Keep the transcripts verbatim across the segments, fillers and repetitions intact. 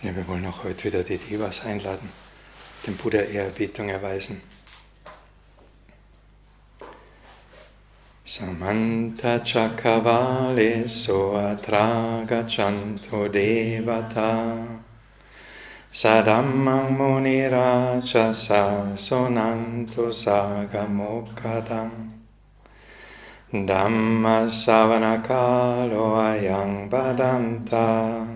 Ja, wir wollen auch heute wieder die Devas einladen, dem Buddha Ehrerbietung erweisen. Samanta Chakavale Soatra Gachanto Devata Sadammang Muniraja Sonanto Sagamokadam Dhamma Savanakalo Ayang Badanta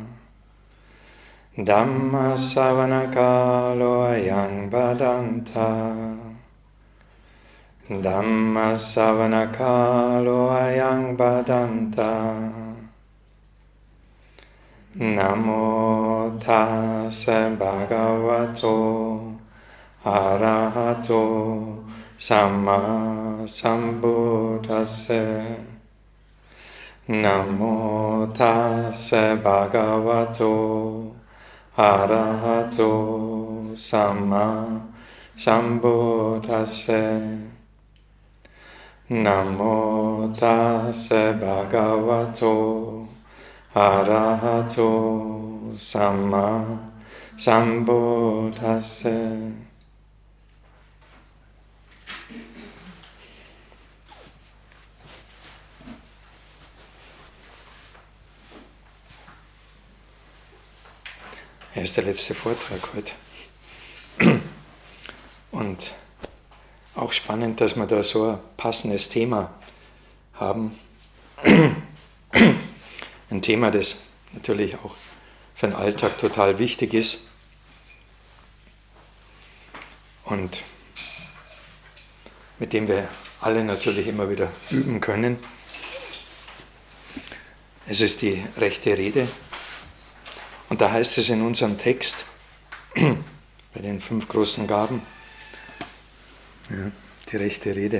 Dhamma Savanakalo Ayang Badanta Dhamma Savanakalo Ayang Badanta Namo Tassa Bhagavato Arahato Samma Sambuddhassa Namo Tassa Bhagavato Arahato Samma Sambuddhassa Namo Tassa Bhagavato Arahato Samma Sambuddhassa. Er ist der letzte Vortrag heute. Und auch spannend, dass wir da so ein passendes Thema haben. Ein Thema, das natürlich auch für den Alltag total wichtig ist. Und mit dem wir alle natürlich immer wieder üben können. Es ist die rechte Rede. Und da heißt es in unserem Text, bei den fünf großen Gaben, ja, die rechte Rede.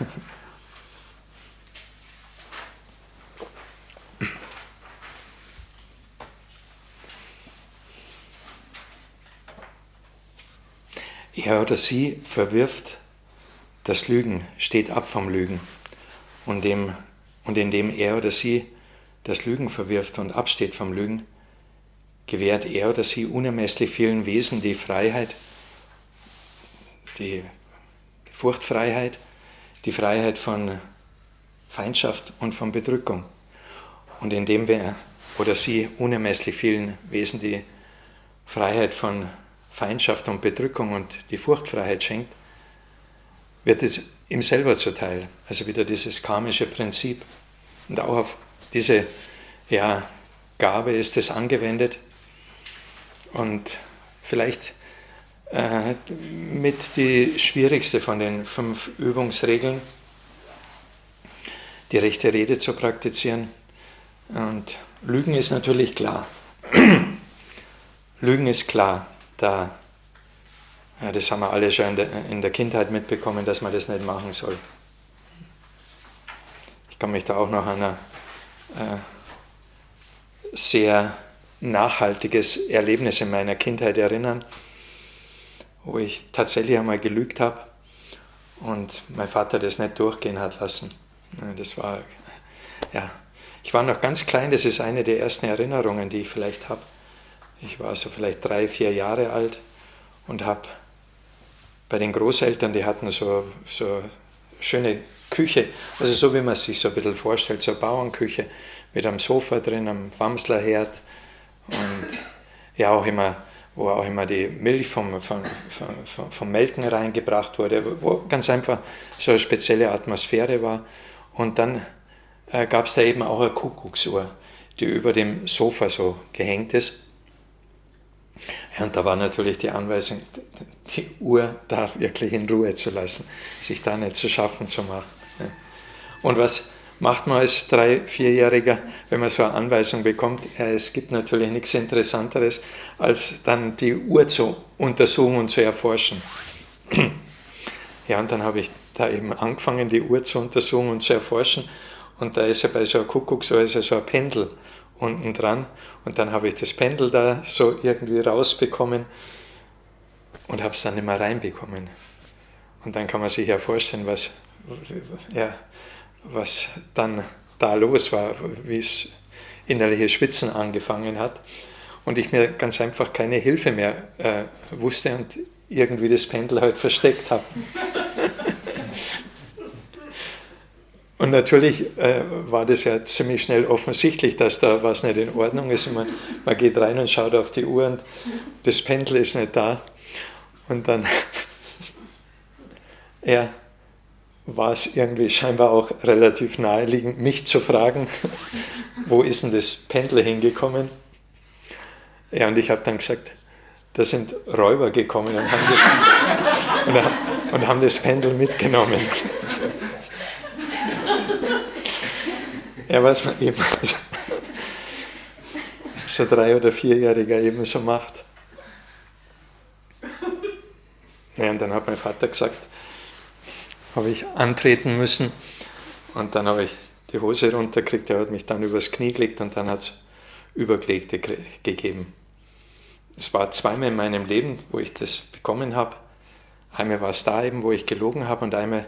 Er oder sie verwirft das Lügen, steht ab vom Lügen. Und, dem, und indem er oder sie das Lügen verwirft und absteht vom Lügen, gewährt er oder sie unermesslich vielen Wesen die Freiheit, die Furchtfreiheit, die Freiheit von Feindschaft und von Bedrückung. Und indem wir oder sie unermesslich vielen Wesen die Freiheit von Feindschaft und Bedrückung und die Furchtfreiheit schenkt, wird es ihm selber zuteil. Also wieder dieses karmische Prinzip. Und auch auf diese ja, Gabe ist es angewendet. Und vielleicht äh, mit die schwierigste von den fünf Übungsregeln, die rechte Rede zu praktizieren. Und Lügen ist natürlich klar. Lügen ist klar. Da, ja, das haben wir alle schon in der, in der Kindheit mitbekommen, dass man das nicht machen soll. Ich kann mich da auch noch an ein äh, sehr nachhaltiges Erlebnis in meiner Kindheit erinnern, wo ich tatsächlich einmal gelügt habe und mein Vater das nicht durchgehen hat lassen. Das war, ja, ich war noch ganz klein, das ist eine der ersten Erinnerungen, die ich vielleicht habe. Ich war so vielleicht drei, vier Jahre alt und habe bei den Großeltern, die hatten so, so schöne Küche, also so wie man es sich so ein bisschen vorstellt, so eine Bauernküche mit einem Sofa drin, einem Wamslerherd und ja auch immer, wo auch immer die Milch vom, vom, vom, vom Melken reingebracht wurde, wo ganz einfach so eine spezielle Atmosphäre war. Und dann äh, gab es da eben auch eine Kuckucksuhr, die über dem Sofa so gehängt ist. Ja, und da war natürlich die Anweisung, die Uhr da wirklich in Ruhe zu lassen, sich da nicht zu schaffen zu machen. Und was macht man als Drei-, Vierjähriger, wenn man so eine Anweisung bekommt? Ja, es gibt natürlich nichts Interessanteres, als dann die Uhr zu untersuchen und zu erforschen. Ja, und dann habe ich da eben angefangen, die Uhr zu untersuchen und zu erforschen. Und da ist ja bei so einer Kuckucksuhr ist ja so ein Pendel unten dran. Und dann habe ich das Pendel da so irgendwie rausbekommen und habe es dann nicht mehr reinbekommen. Und dann kann man sich ja vorstellen, was, ja, was dann da los war, wie es innerliche Schwitzen angefangen hat. und ich mir ganz einfach keine Hilfe mehr äh, wusste und irgendwie das Pendel halt versteckt habe. Und natürlich äh, war das ja ziemlich schnell offensichtlich, dass da was nicht in Ordnung ist. Und man, man geht rein und schaut auf die Uhr und das Pendel ist nicht da. Und dann ja, war es irgendwie scheinbar auch relativ naheliegend, mich zu fragen, wo ist denn das Pendel hingekommen? Ja, und ich habe dann gesagt, da sind Räuber gekommen und haben das, und haben, und haben das Pendel mitgenommen. Ja, was man eben so drei- oder vierjähriger eben so macht. Ja, und dann hat mein Vater gesagt, habe ich antreten müssen und dann habe ich die Hose runtergekriegt, er hat mich dann übers Knie gelegt und dann hat es Übergelegte gegeben. Es war zweimal in meinem Leben, wo ich das bekommen habe. Einmal war es da eben, wo ich gelogen habe und einmal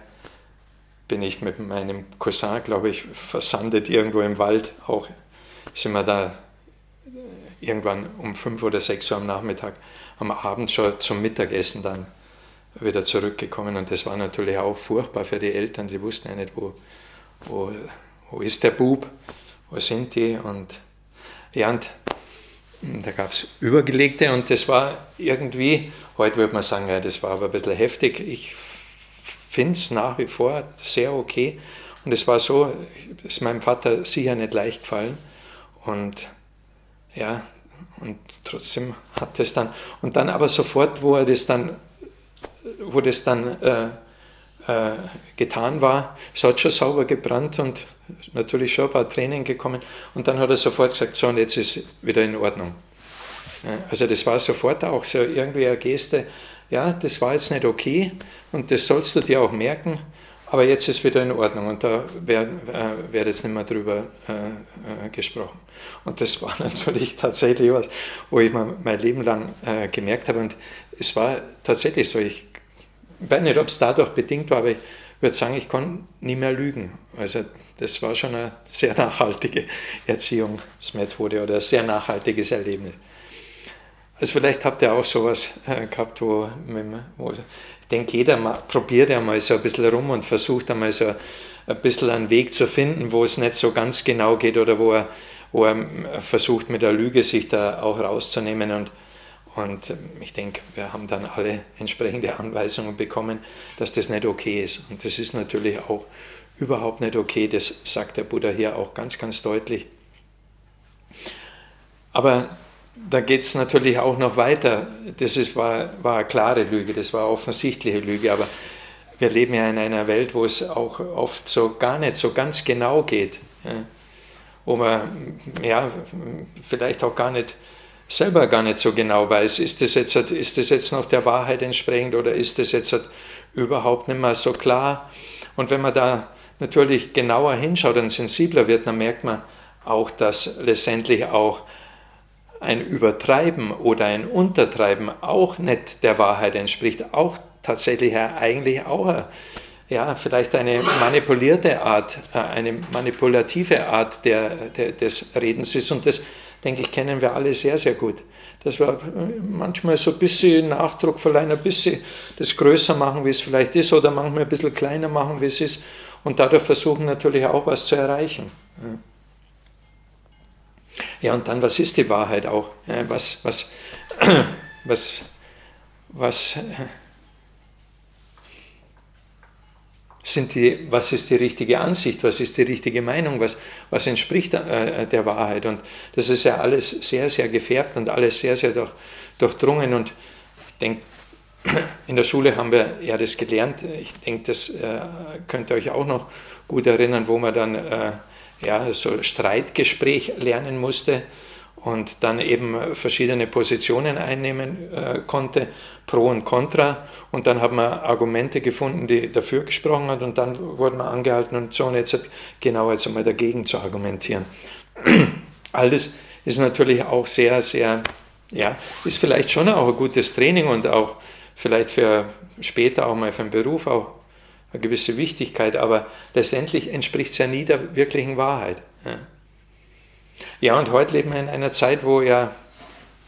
bin ich mit meinem Cousin, glaube ich, versandet irgendwo im Wald. Auch sind wir da irgendwann um fünf oder sechs Uhr am Nachmittag, am Abend schon zum Mittagessen dann wieder zurückgekommen. Und das war natürlich auch furchtbar für die Eltern. Die wussten ja nicht, wo, wo, wo ist der Bub, wo sind die. Und ja, und da gab es Übergelegte und das war irgendwie, heute würde man sagen, ja, das war aber ein bisschen heftig. Ich finde es nach wie vor sehr okay. Und es war so, es ist meinem Vater sicher nicht leicht gefallen. Und ja, und trotzdem hat es dann, und dann aber sofort, wo er das dann, wo das dann äh, äh, getan war, es hat schon sauber gebrannt und natürlich schon ein paar Tränen gekommen. Und dann hat er sofort gesagt, so, und jetzt ist wieder in Ordnung. Ja, also das war sofort auch so irgendwie eine Geste, ja, das war jetzt nicht okay und das sollst du dir auch merken, aber jetzt ist wieder in Ordnung und da wird äh, jetzt nicht mehr drüber äh, äh, gesprochen. Und das war natürlich tatsächlich was, wo ich mir mein Leben lang äh, gemerkt habe und es war tatsächlich so, ich weiß nicht, ob es dadurch bedingt war, aber ich würde sagen, ich konnte nie mehr lügen. Also das war schon eine sehr nachhaltige Erziehungsmethode oder ein sehr nachhaltiges Erlebnis. Also vielleicht habt ihr auch sowas äh, gehabt, wo, wo ich denke, jeder mal, probiert ja mal so ein bisschen rum und versucht einmal so ein bisschen einen Weg zu finden, wo es nicht so ganz genau geht oder wo er, wo er versucht mit der Lüge sich da auch rauszunehmen. Und, und ich denke, wir haben dann alle entsprechende Anweisungen bekommen, dass das nicht okay ist. Und das ist natürlich auch überhaupt nicht okay, das sagt der Buddha hier auch ganz, ganz deutlich. Aber da geht es natürlich auch noch weiter. Das ist, war, war eine klare Lüge, das war eine offensichtliche Lüge, aber wir leben ja in einer Welt, wo es auch oft so gar nicht so ganz genau geht. Ja, wo man ja, vielleicht auch gar nicht, selber gar nicht so genau weiß, ist das jetzt, ist das jetzt noch der Wahrheit entsprechend oder ist das jetzt überhaupt nicht mehr so klar. Und wenn man da natürlich genauer hinschaut und sensibler wird, dann merkt man auch, dass letztendlich auch ein Übertreiben oder ein Untertreiben auch nicht der Wahrheit entspricht, auch tatsächlich eigentlich auch ja, vielleicht eine manipulierte Art, eine manipulative Art der, der, des Redens ist. Und das, denke ich, kennen wir alle sehr, sehr gut. Dass wir manchmal so ein bisschen Nachdruck verleihen, ein bisschen das größer machen, wie es vielleicht ist, oder manchmal ein bisschen kleiner machen, wie es ist. Und dadurch versuchen natürlich auch was zu erreichen. Ja. Ja, und dann, was ist die Wahrheit auch? Was, was, was, was, sind die, was ist die richtige Ansicht? Was ist die richtige Meinung? Was, was entspricht der Wahrheit? Und das ist ja alles sehr, sehr gefärbt und alles sehr, sehr durch, durchdrungen. Und ich denke, in der Schule haben wir ja das gelernt. Ich denke, das äh, könnt ihr euch auch noch gut erinnern, wo man dann äh, ja, so Streitgespräch lernen musste und dann eben verschiedene Positionen einnehmen äh, konnte, Pro und Contra, und dann hat man Argumente gefunden, die dafür gesprochen hat und dann wurde man angehalten und so, und jetzt genau jetzt einmal dagegen zu argumentieren. All das ist natürlich auch sehr, sehr, ja, ist vielleicht schon auch ein gutes Training und auch vielleicht für später auch mal für den Beruf auch eine gewisse Wichtigkeit, aber letztendlich entspricht es ja nie der wirklichen Wahrheit. Ja. Ja, und heute leben wir in einer Zeit, wo ja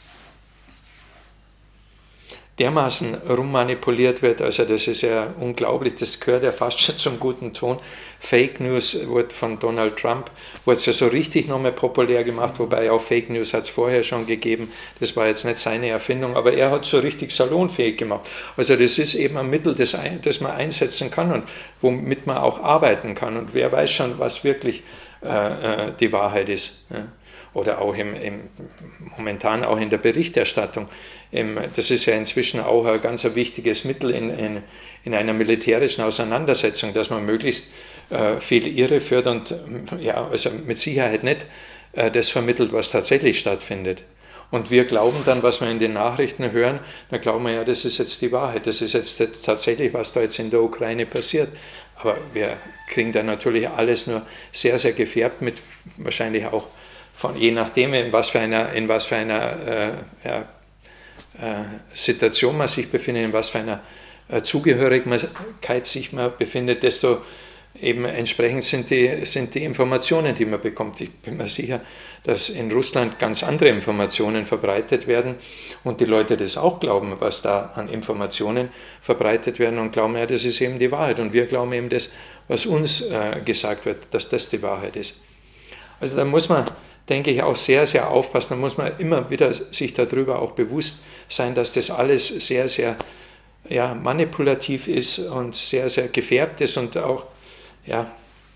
dermaßen rummanipuliert wird, also das ist ja unglaublich, das gehört ja fast schon zum guten Ton. Fake News wurde von Donald Trump, wurde es ja so richtig nochmal populär gemacht, wobei auch Fake News hat es vorher schon gegeben, das war jetzt nicht seine Erfindung, aber er hat es so richtig salonfähig gemacht. Also das ist eben ein Mittel, das, das man einsetzen kann und womit man auch arbeiten kann und wer weiß schon, was wirklich äh, die Wahrheit ist. Ja. Oder auch im, im, momentan auch in der Berichterstattung. Das ist ja inzwischen auch ein ganz wichtiges Mittel in, in, in einer militärischen Auseinandersetzung, dass man möglichst äh, viel Irre führt und ja, also mit Sicherheit nicht äh, das vermittelt, was tatsächlich stattfindet. Und wir glauben dann, was wir in den Nachrichten hören, dann glauben wir ja, das ist jetzt die Wahrheit, das ist jetzt tatsächlich, was da jetzt in der Ukraine passiert. Aber wir kriegen dann natürlich alles nur sehr, sehr gefärbt mit wahrscheinlich auch von je nachdem, in was für einer, in was für einer äh, ja, äh, Situation man sich befindet, in was für einer äh, Zugehörigkeit sich man befindet, desto eben entsprechend sind die, sind die Informationen, die man bekommt. Ich bin mir sicher, dass in Russland ganz andere Informationen verbreitet werden und die Leute das auch glauben, was da an Informationen verbreitet werden und glauben, ja, das ist eben die Wahrheit. Und wir glauben eben das, was uns äh, gesagt wird, dass das die Wahrheit ist. Also da muss man, denke ich, auch sehr, sehr aufpassen. Da muss man immer wieder sich darüber auch bewusst sein, dass das alles sehr, sehr ja, manipulativ ist und sehr, sehr gefärbt ist und auch ja,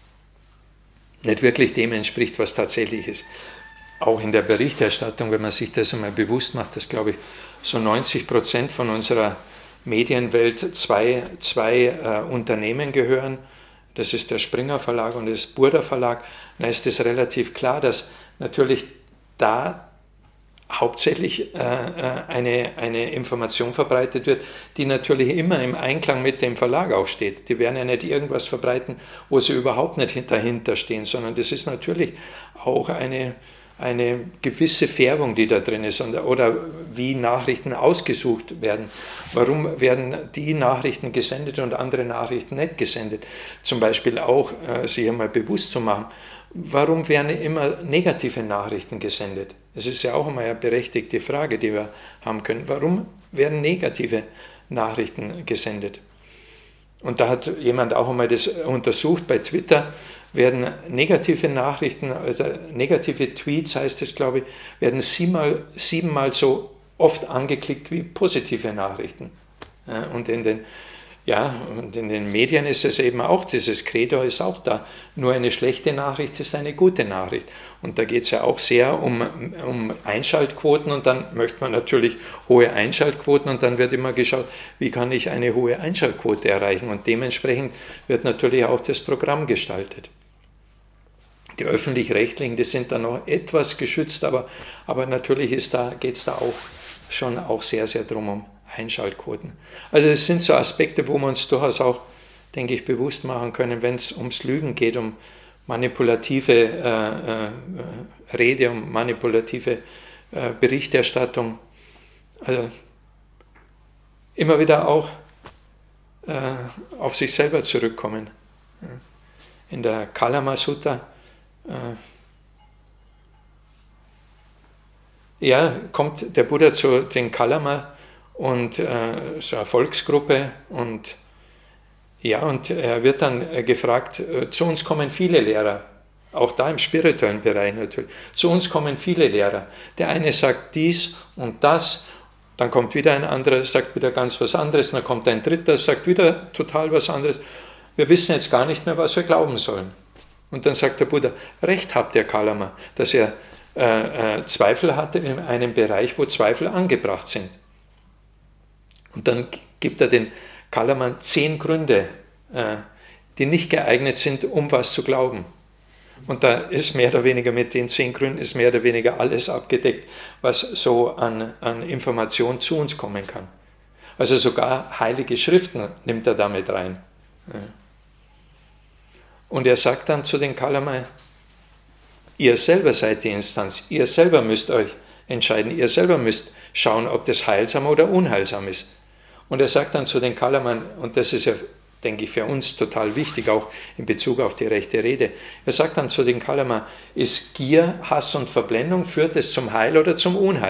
nicht wirklich dem entspricht, was tatsächlich ist. Auch in der Berichterstattung, wenn man sich das einmal bewusst macht, dass, glaube ich, so neunzig Prozent von unserer Medienwelt zwei, zwei äh, Unternehmen gehören. Das ist der Springer Verlag und das Burda Verlag. Da ist es relativ klar, dass natürlich da hauptsächlich äh, eine, eine Information verbreitet wird, die natürlich immer im Einklang mit dem Verlag auch steht. Die werden ja nicht irgendwas verbreiten, wo sie überhaupt nicht dahinter stehen, sondern das ist natürlich auch eine, eine gewisse Färbung, die da drin ist, und, oder wie Nachrichten ausgesucht werden. Warum werden die Nachrichten gesendet und andere Nachrichten nicht gesendet? Zum Beispiel auch, äh, sich einmal bewusst zu machen, warum werden immer negative Nachrichten gesendet? Das ist ja auch immer eine berechtigte Frage, die wir haben können. Warum werden negative Nachrichten gesendet? Und da hat jemand auch einmal das untersucht. Bei Twitter werden negative Nachrichten, also negative Tweets heißt es, glaube ich, werden siebenmal, siebenmal so oft angeklickt wie positive Nachrichten. Und in den Ja, und in den Medien ist es eben auch, dieses Credo ist auch da. Nur eine schlechte Nachricht ist eine gute Nachricht. Und da geht es ja auch sehr um, um Einschaltquoten und dann möchte man natürlich hohe Einschaltquoten und dann wird immer geschaut, wie kann ich eine hohe Einschaltquote erreichen. Und dementsprechend wird natürlich auch das Programm gestaltet. Die Öffentlich-Rechtlichen, die sind da noch etwas geschützt, aber, aber natürlich ist da, geht es da auch schon auch sehr, sehr drum um Einschaltquoten. Also es sind so Aspekte, wo wir uns durchaus auch, denke ich, bewusst machen können, wenn es ums Lügen geht, um manipulative äh, äh, Rede, um manipulative äh, Berichterstattung. Also immer wieder auch äh, auf sich selber zurückkommen. In der Kalama Sutta äh, ja, kommt der Buddha zu den Kalama und äh, so eine Volksgruppe und ja, und er wird dann äh, gefragt, äh, zu uns kommen viele Lehrer, auch da im spirituellen Bereich natürlich, zu uns kommen viele Lehrer. Der eine sagt dies und das, dann kommt wieder ein anderer, sagt wieder ganz was anderes, dann kommt ein dritter, sagt wieder total was anderes. Wir wissen jetzt gar nicht mehr, was wir glauben sollen. Und dann sagt der Buddha, recht habt ihr Kalama, dass er äh, äh, Zweifel hatte in einem Bereich, wo Zweifel angebracht sind. Und dann gibt er den Kalaman zehn Gründe, die nicht geeignet sind, um was zu glauben. Und da ist mehr oder weniger mit den zehn Gründen ist mehr oder weniger alles abgedeckt, was so an, an Information zu uns kommen kann. Also sogar heilige Schriften nimmt er damit rein. Und er sagt dann zu den Kalaman, ihr selber seid die Instanz, ihr selber müsst euch entscheiden, ihr selber müsst schauen, ob das heilsam oder unheilsam ist. Und er sagt dann zu den Kalaman, und das ist ja, denke ich, für uns total wichtig, auch in Bezug auf die rechte Rede, er sagt dann zu den Kalaman, ist Gier, Hass und Verblendung, führt es zum Heil oder zum Unheil?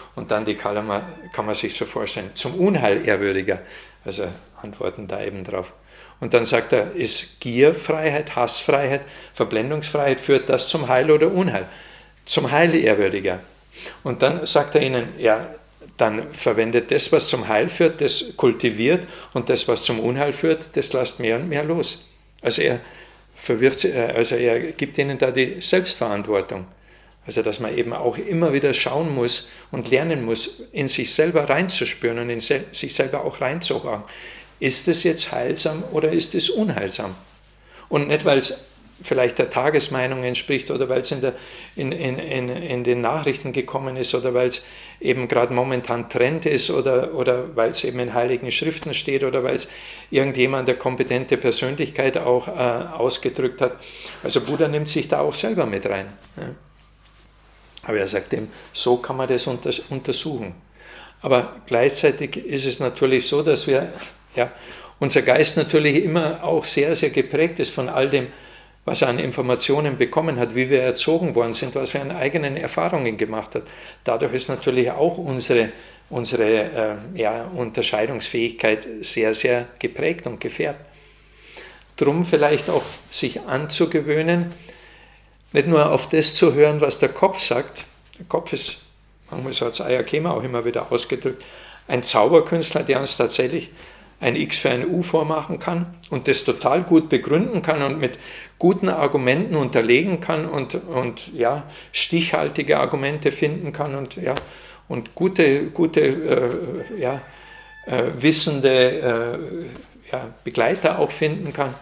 Und dann die Kalama kann man sich so vorstellen, zum Unheil ehrwürdiger. Also antworten da eben drauf. Und dann sagt er, ist Gierfreiheit, Hassfreiheit, Verblendungsfreiheit, führt das zum Heil oder Unheil? Zum Heil ehrwürdiger. Und dann sagt er ihnen, ja, dann verwendet das, was zum Heil führt, das kultiviert, und das, was zum Unheil führt, das lasst mehr und mehr los. Also er verwirft, also er gibt ihnen da die Selbstverantwortung. Also dass man eben auch immer wieder schauen muss und lernen muss, in sich selber reinzuspüren und in sich selber auch reinzuhören. Ist es jetzt heilsam oder ist es unheilsam? Und nicht, weil es vielleicht der Tagesmeinung entspricht oder weil es in, der, in, in, in, in den Nachrichten gekommen ist oder weil es eben gerade momentan Trend ist oder, oder weil es eben in heiligen Schriften steht oder weil es irgendjemand, der kompetente Persönlichkeit auch äh, ausgedrückt hat. Also Buddha nimmt sich da auch selber mit rein. Ja. Aber er sagt ihm, so kann man das unter, untersuchen. Aber gleichzeitig ist es natürlich so, dass wir, ja, unser Geist natürlich immer auch sehr, sehr geprägt ist von all dem, was er an Informationen bekommen hat, wie wir erzogen worden sind, was wir an eigenen Erfahrungen gemacht haben. Dadurch ist natürlich auch unsere, unsere äh, ja, Unterscheidungsfähigkeit sehr, sehr geprägt und gefärbt. Drum vielleicht auch sich anzugewöhnen, nicht nur auf das zu hören, was der Kopf sagt. Der Kopf ist, manchmal so als Ayakema auch immer wieder ausgedrückt, ein Zauberkünstler, der uns tatsächlich ein X für ein U vormachen kann und das total gut begründen kann und mit guten Argumenten unterlegen kann und, und ja, stichhaltige Argumente finden kann und, ja, und gute, gute äh, ja, äh, wissende äh, ja, Begleiter auch finden kann.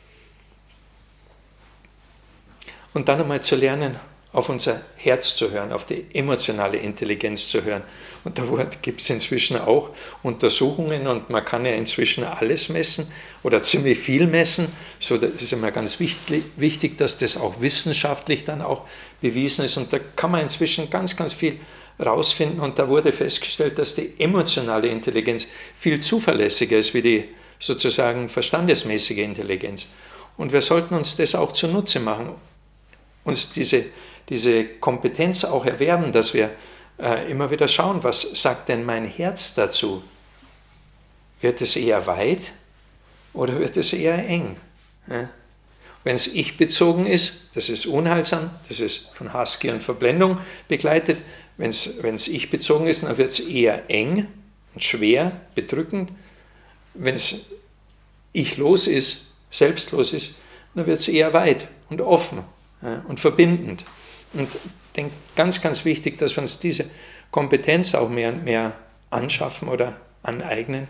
Und dann einmal zu lernen, auf unser Herz zu hören, auf die emotionale Intelligenz zu hören. Und da gibt es inzwischen auch Untersuchungen und man kann ja inzwischen alles messen oder ziemlich viel messen. So, das ist immer ganz wichtig, wichtig, dass das auch wissenschaftlich dann auch bewiesen ist. Und da kann man inzwischen ganz, ganz viel rausfinden. Und da wurde festgestellt, dass die emotionale Intelligenz viel zuverlässiger ist wie die sozusagen verstandesmäßige Intelligenz. Und wir sollten uns das auch zunutze machen, uns diese, diese Kompetenz auch erwerben, dass wir äh, immer wieder schauen, was sagt denn mein Herz dazu? Wird es eher weit oder wird es eher eng? Ja? Wenn es ich-bezogen ist, das ist unheilsam, das ist von Hass, Gier und Verblendung begleitet. Wenn es ich-bezogen ist, dann wird es eher eng und schwer, bedrückend. Wenn es ich-los ist, selbstlos ist, dann wird es eher weit und offen. Ja, und verbindend. Und ich denke, ganz, ganz wichtig, dass wir uns diese Kompetenz auch mehr und mehr anschaffen oder aneignen,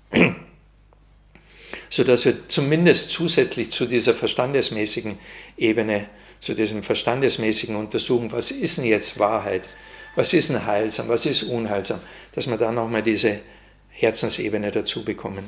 sodass wir zumindest zusätzlich zu dieser verstandesmäßigen Ebene, zu diesem verstandesmäßigen Untersuchen, was ist denn jetzt Wahrheit, was ist denn heilsam, was ist unheilsam, dass wir da nochmal diese Herzensebene dazu bekommen.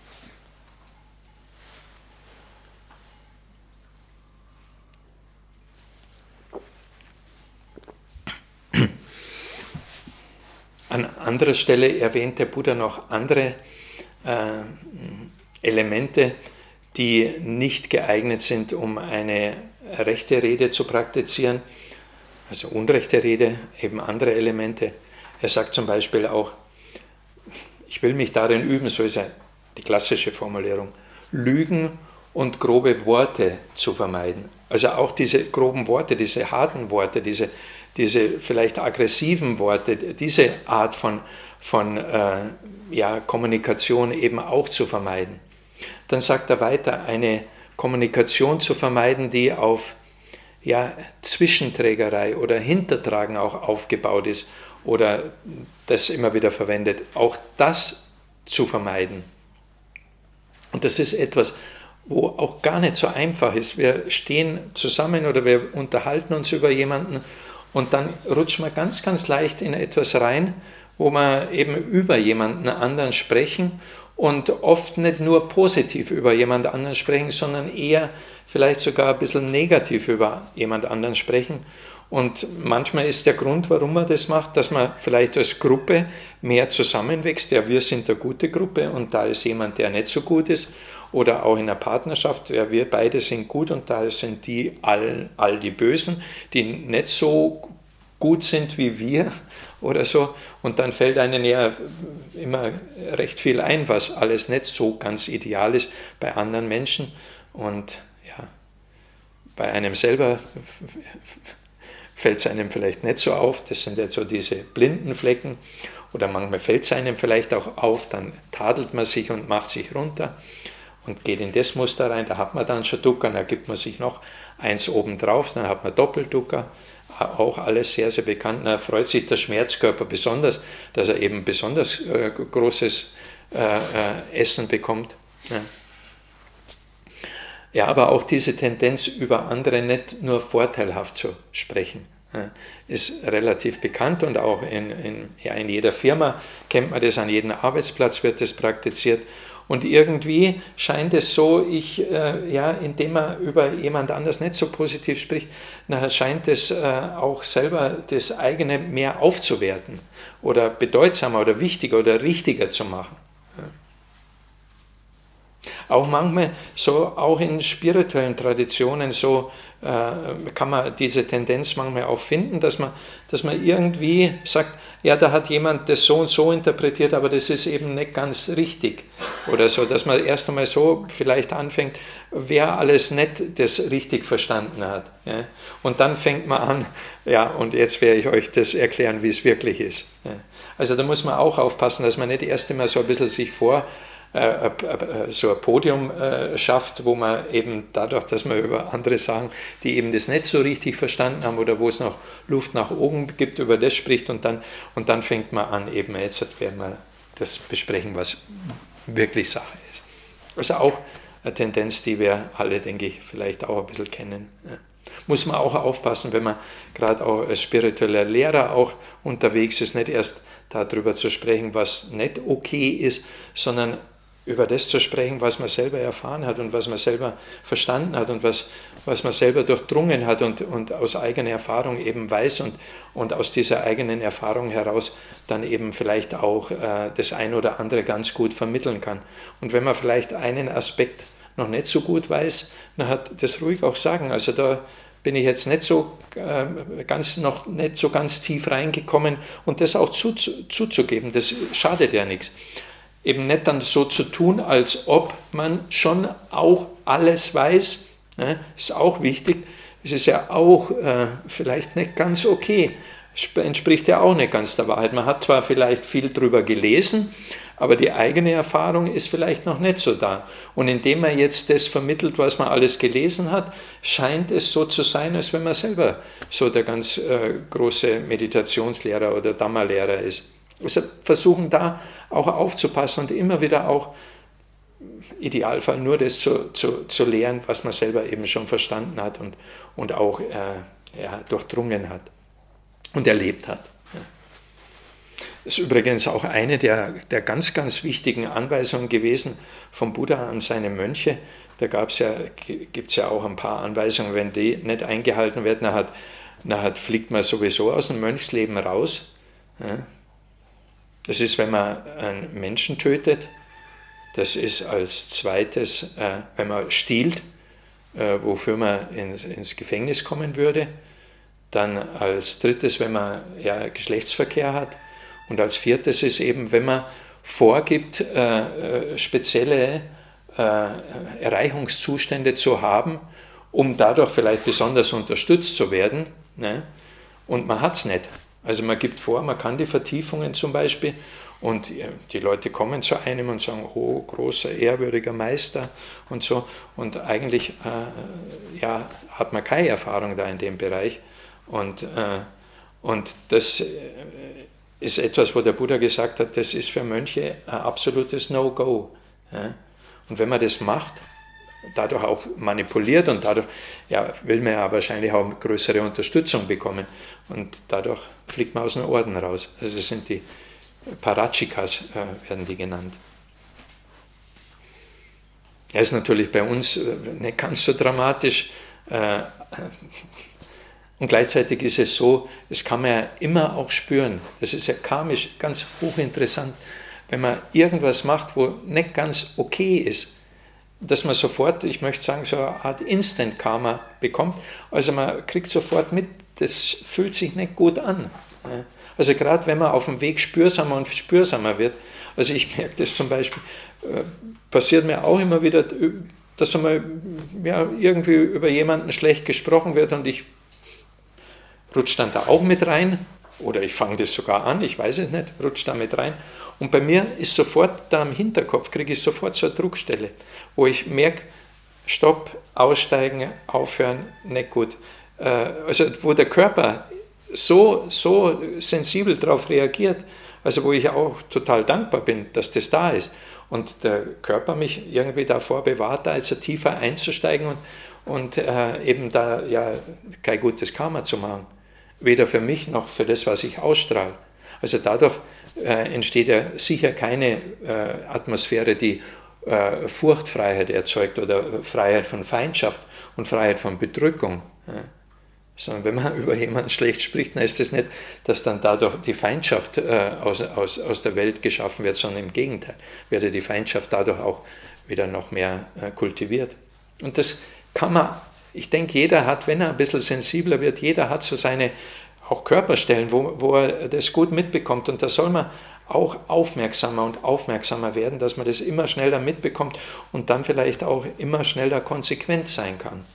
An anderer Stelle erwähnt der Buddha noch andere äh, Elemente, die nicht geeignet sind, um eine rechte Rede zu praktizieren, also unrechte Rede, eben andere Elemente. Er sagt zum Beispiel auch, ich will mich darin üben, so ist ja die klassische Formulierung, Lügen und grobe Worte zu vermeiden. Also auch diese groben Worte, diese harten Worte, diese diese vielleicht aggressiven Worte, diese Art von, von äh, ja, Kommunikation eben auch zu vermeiden. Dann sagt er weiter, eine Kommunikation zu vermeiden, die auf ja, Zwischenträgerei oder Hintertragen auch aufgebaut ist oder das immer wieder verwendet, auch das zu vermeiden. Und das ist etwas, wo auch gar nicht so einfach ist. Wir stehen zusammen oder wir unterhalten uns über jemanden und dann rutscht man ganz, ganz leicht in etwas rein, wo wir eben über jemanden anderen sprechen und oft nicht nur positiv über jemand anderen sprechen, sondern eher vielleicht sogar ein bisschen negativ über jemand anderen sprechen. Und manchmal ist der Grund, warum man das macht, dass man vielleicht als Gruppe mehr zusammenwächst. Ja, wir sind eine gute Gruppe und da ist jemand, der nicht so gut ist. Oder auch in einer Partnerschaft, ja, wir beide sind gut und da sind die all, all die Bösen, die nicht so gut sind wie wir oder so. Und dann fällt einem ja immer recht viel ein, was alles nicht so ganz ideal ist bei anderen Menschen. Und ja, bei einem selber fällt es einem vielleicht nicht so auf. Das sind jetzt so diese blinden Flecken. Oder manchmal fällt es einem vielleicht auch auf, dann tadelt man sich und macht sich runter und geht in das Muster rein. Da hat man dann schon Dukkha, dann gibt man sich noch eins oben drauf, dann hat man Doppeldukkha. Auch alles sehr, sehr bekannt. Da freut sich der Schmerzkörper besonders, dass er eben besonders äh, großes äh, äh, Essen bekommt. Ja. ja, aber auch diese Tendenz, über andere nicht nur vorteilhaft zu sprechen, äh, ist relativ bekannt und auch in, in, ja, in jeder Firma kennt man das, an jedem Arbeitsplatz wird das praktiziert. Und irgendwie scheint es so, ich, äh, ja, indem man über jemand anders nicht so positiv spricht, nachher scheint es äh, auch selber das eigene mehr aufzuwerten oder bedeutsamer oder wichtiger oder richtiger zu machen. Ja. Auch manchmal, so auch in spirituellen Traditionen, so äh, kann man diese Tendenz manchmal auch finden, dass man, dass man irgendwie sagt, ja, da hat jemand das so und so interpretiert, aber das ist eben nicht ganz richtig. Oder so, dass man erst einmal so vielleicht anfängt, wer alles nicht das richtig verstanden hat. Ja. Und dann fängt man an, ja, und jetzt werde ich euch das erklären, wie es wirklich ist. Ja. Also da muss man auch aufpassen, dass man nicht erst einmal so ein bisschen sich vor so ein Podium schafft, wo man eben dadurch, dass man über andere Sachen, die eben das nicht so richtig verstanden haben oder wo es noch Luft nach oben gibt, über das spricht und dann, und dann fängt man an, eben jetzt werden wir das besprechen, was wirklich Sache ist. Also auch eine Tendenz, die wir alle, denke ich, vielleicht auch ein bisschen kennen. Muss man auch aufpassen, wenn man gerade auch als spiritueller Lehrer auch unterwegs ist, nicht erst darüber zu sprechen, was nicht okay ist, sondern über das zu sprechen, was man selber erfahren hat und was man selber verstanden hat und was, was man selber durchdrungen hat und, und aus eigener Erfahrung eben weiß und, und aus dieser eigenen Erfahrung heraus dann eben vielleicht auch äh, das ein oder andere ganz gut vermitteln kann. Und wenn man vielleicht einen Aspekt noch nicht so gut weiß, dann hat das ruhig auch sagen. Also da bin ich jetzt nicht so äh, ganz, noch nicht so ganz tief reingekommen und das auch zu, zu, zuzugeben, das schadet ja nichts. Eben nicht dann so zu tun, als ob man schon auch alles weiß, ne? Ist auch wichtig. Es ist ja auch äh, vielleicht nicht ganz okay, entspricht ja auch nicht ganz der Wahrheit. Man hat zwar vielleicht viel drüber gelesen, aber die eigene Erfahrung ist vielleicht noch nicht so da. Und indem man jetzt das vermittelt, was man alles gelesen hat, scheint es so zu sein, als wenn man selber so der ganz äh, große Meditationslehrer oder Dhamma-Lehrer ist. Also versuchen da auch aufzupassen und immer wieder auch im Idealfall nur das zu, zu, zu lehren, was man selber eben schon verstanden hat und, und auch äh, ja, durchdrungen hat und erlebt hat. Ja. Das ist übrigens auch eine der, der ganz, ganz wichtigen Anweisungen gewesen vom Buddha an seine Mönche. Da gab's ja, gibt es ja auch ein paar Anweisungen, wenn die nicht eingehalten werden, dann, hat, dann hat, fliegt man sowieso aus dem Mönchsleben raus. Ja. Das ist, wenn man einen Menschen tötet. Das ist als zweites, äh, wenn man stiehlt, äh, wofür man ins, ins Gefängnis kommen würde. Dann als drittes, wenn man ja, Geschlechtsverkehr hat. Und als viertes ist eben, wenn man vorgibt, äh, spezielle äh, Erreichungszustände zu haben, um dadurch vielleicht besonders unterstützt zu werden. Ne? Und man hat es nicht. Also man gibt vor, man kann die Vertiefungen zum Beispiel und die Leute kommen zu einem und sagen, oh, großer, ehrwürdiger Meister und so. Und eigentlich äh, ja, hat man keine Erfahrung da in dem Bereich. Und, äh, und das ist etwas, wo der Buddha gesagt hat, das ist für Mönche ein absolutes No-Go. Ja? Und wenn man das macht, dadurch auch manipuliert und dadurch ja, will man ja wahrscheinlich auch größere Unterstützung bekommen und dadurch fliegt man aus dem Orden raus. Also das sind die Parachikas, äh, werden die genannt. Das ist natürlich bei uns äh, nicht ganz so dramatisch äh, und gleichzeitig ist es so, das kann man ja immer auch spüren. Das ist ja karmisch ganz hochinteressant, wenn man irgendwas macht, wo nicht ganz okay ist, dass man sofort, ich möchte sagen, so eine Art Instant-Karma bekommt. Also man kriegt sofort mit, das fühlt sich nicht gut an. Also gerade wenn man auf dem Weg spürsamer und spürsamer wird, also ich merke das zum Beispiel, passiert mir auch immer wieder, dass einmal ja, irgendwie über jemanden schlecht gesprochen wird und ich rutsche dann da auch mit rein oder ich fange das sogar an, ich weiß es nicht, rutsche da mit rein und bei mir ist sofort da im Hinterkopf, kriege ich sofort so eine Druckstelle, wo ich merke, stopp, aussteigen, aufhören, nicht gut. Also wo der Körper so, so sensibel darauf reagiert, also wo ich auch total dankbar bin, dass das da ist und der Körper mich irgendwie davor bewahrt, da also tiefer einzusteigen und, und äh, eben da ja kein gutes Karma zu machen, weder für mich noch für das, was ich ausstrahle. Also dadurch äh, entsteht ja sicher keine äh, Atmosphäre, die äh, Furchtfreiheit erzeugt oder Freiheit von Feindschaft und Freiheit von Bedrückung. Ja. Sondern wenn man über jemanden schlecht spricht, dann ist es nicht, dass dann dadurch die Feindschaft äh, aus, aus, aus der Welt geschaffen wird, sondern im Gegenteil, werde die Feindschaft dadurch auch wieder noch mehr äh, kultiviert. Und das kann man, ich denke, jeder hat, wenn er ein bisschen sensibler wird, jeder hat so seine auch Körperstellen, wo, wo er das gut mitbekommt. Und da soll man auch aufmerksamer und aufmerksamer werden, dass man das immer schneller mitbekommt und dann vielleicht auch immer schneller konsequent sein kann.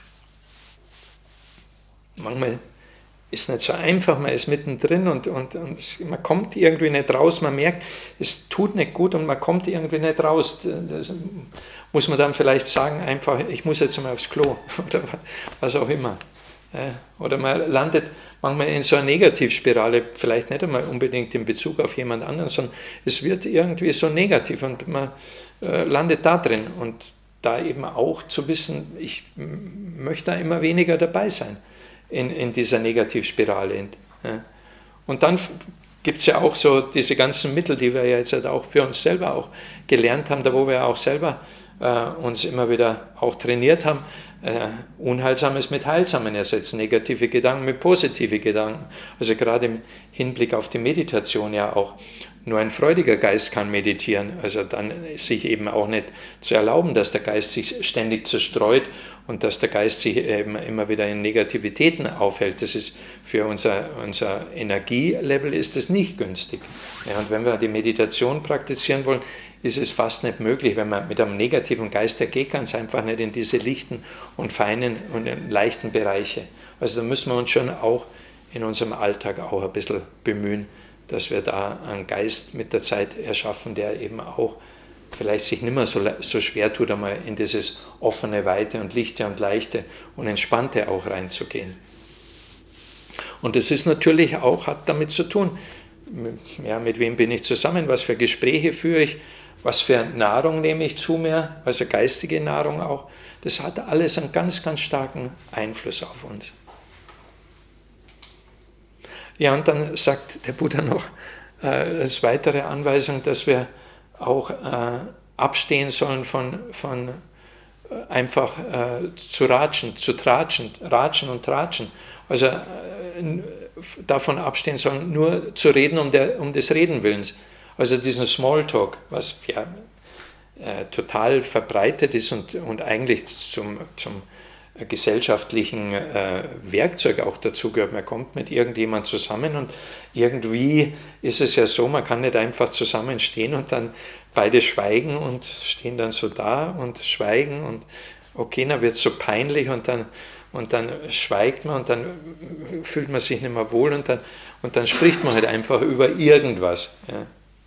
Manchmal ist es nicht so einfach, man ist mittendrin und, und, und es, man kommt irgendwie nicht raus, man merkt, es tut nicht gut und man kommt irgendwie nicht raus. Das muss man dann vielleicht sagen, einfach, ich muss jetzt mal aufs Klo oder was auch immer. Oder man landet manchmal in so einer Negativspirale, vielleicht nicht einmal unbedingt in Bezug auf jemand anderen, sondern es wird irgendwie so negativ und man landet da drin. Und da eben auch zu wissen, ich möchte da immer weniger dabei sein. In, in dieser Negativspirale. Und dann gibt es ja auch so diese ganzen Mittel, die wir ja jetzt halt auch für uns selber auch gelernt haben, da wo wir auch selber äh, uns immer wieder auch trainiert haben, äh, Unheilsames mit Heilsamen ersetzen, negative Gedanken mit positive Gedanken. Also gerade im Hinblick auf die Meditation ja auch. Nur ein freudiger Geist kann meditieren, also dann sich eben auch nicht zu erlauben, dass der Geist sich ständig zerstreut und dass der Geist sich eben immer wieder in Negativitäten aufhält. Das ist für unser, unser Energielevel ist das nicht günstig. Ja, und wenn wir die Meditation praktizieren wollen, ist es fast nicht möglich, wenn man mit einem negativen Geist, der geht ganz einfach nicht in diese lichten und feinen und leichten Bereiche. Also da müssen wir uns schon auch in unserem Alltag auch ein bisschen bemühen, dass wir da einen Geist mit der Zeit erschaffen, der eben auch vielleicht sich nicht mehr so, so schwer tut, einmal in dieses offene, weite und lichte und leichte und entspannte auch reinzugehen. Und das ist natürlich auch, hat damit zu tun, ja, mit wem bin ich zusammen, was für Gespräche führe ich, was für Nahrung nehme ich zu mir, also geistige Nahrung auch. Das hat alles einen ganz, ganz starken Einfluss auf uns. Ja, und dann sagt der Buddha noch äh, als weitere Anweisung, dass wir auch äh, abstehen sollen von, von äh, einfach äh, zu ratschen, zu tratschen, ratschen und tratschen. Also äh, davon abstehen sollen, nur zu reden um, der, um des Reden Willens. Also diesen Smalltalk, was ja äh, total verbreitet ist und, und eigentlich zum, zum gesellschaftlichen äh, Werkzeug auch dazu gehört. Man kommt mit irgendjemand zusammen und irgendwie ist es ja so, man kann nicht einfach zusammenstehen und dann beide schweigen und stehen dann so da und schweigen und okay, dann wird es so peinlich und dann, und dann schweigt man und dann fühlt man sich nicht mehr wohl und dann, und dann spricht man halt einfach über irgendwas. Ja.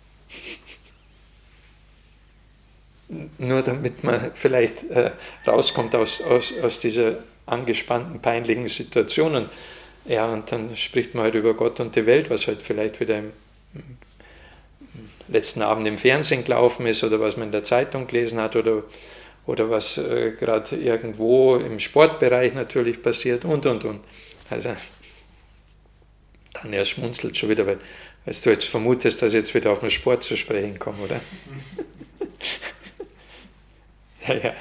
Nur damit man vielleicht äh, rauskommt aus, aus, aus dieser angespannten, peinlichen Situation. Und, ja, und dann spricht man halt über Gott und die Welt, was halt vielleicht wieder im, im letzten Abend im Fernsehen gelaufen ist oder was man in der Zeitung gelesen hat oder, oder was äh, gerade irgendwo im Sportbereich natürlich passiert und, und, und. Also dann er schmunzelt schon wieder, weil, weil du jetzt vermutest, dass ich jetzt wieder auf den Sport zu sprechen komme, oder? Ja, ja.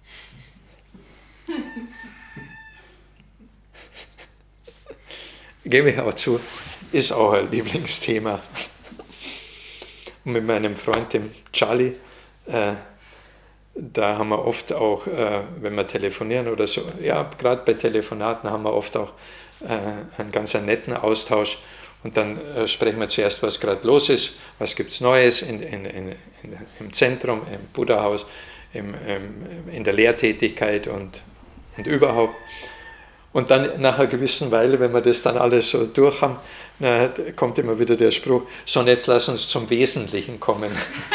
Gebe ich auch zu, ist auch ein Lieblingsthema. Und mit meinem Freund, dem Charlie, äh, da haben wir oft auch, äh, wenn wir telefonieren oder so, ja, gerade bei Telefonaten haben wir oft auch äh, einen ganz netten Austausch. Und dann äh, sprechen wir zuerst, was gerade los ist, was gibt es Neues in, in, in, in, im Zentrum, im Buddha-Haus, im, im, in der Lehrtätigkeit und, und überhaupt. Und dann nach einer gewissen Weile, wenn wir das dann alles so durch haben, na, kommt immer wieder der Spruch, so, und jetzt lass uns zum Wesentlichen kommen.